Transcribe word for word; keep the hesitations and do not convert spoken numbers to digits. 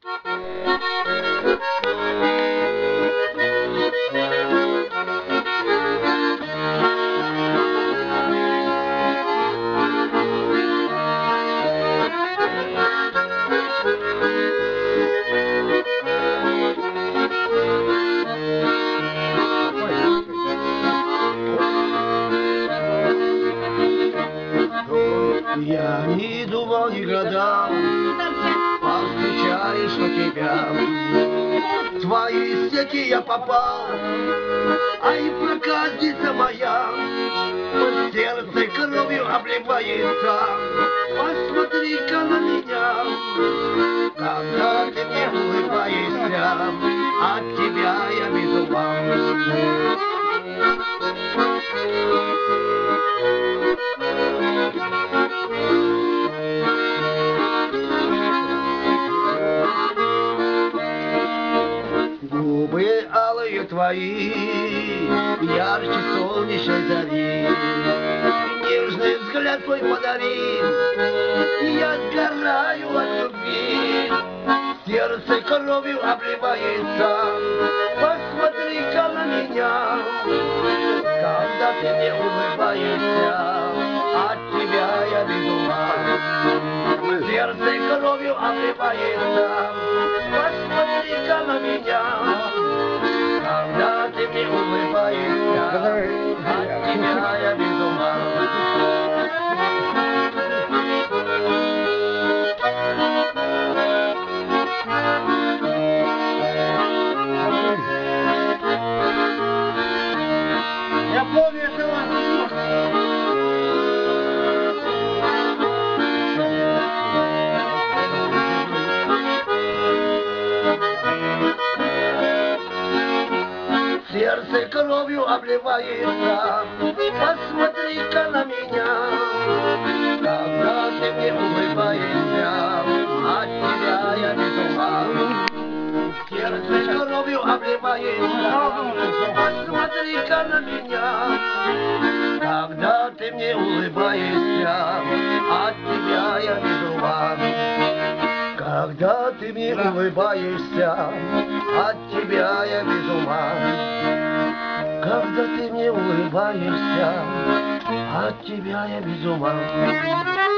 Я не думал никогда повстречаешь у тебя. В твои сети я попал, а и проказница моя сердце кровью обливается. Посмотри-ка на меня, когда ты мне улыбаешься, от тебя я без ума. Губы алые твои, ярче солнечной зари, нежный взгляд твой подари, я сгораю от любви, сердце кровью обливается. Посмотри-ка на меня, когда ты мне улыбаешься, от тебя я без ума. Сердце кровью обливается. Посмотри-ка на меня, когда ты мне улыбаешься, от тебя я без ума. Я помню этого. Сердце кровью обливается. Посмотри-ка на меня, когда ты мне улыбаешься, от тебя я без ума. Сердце кровью обливается. Посмотри-ка на меня, когда ты мне улыбаешься, от тебя я без ума. Когда ты мне улыбаешься, от тебя я без ума. Когда ты мне улыбаешься, от тебя я без ума.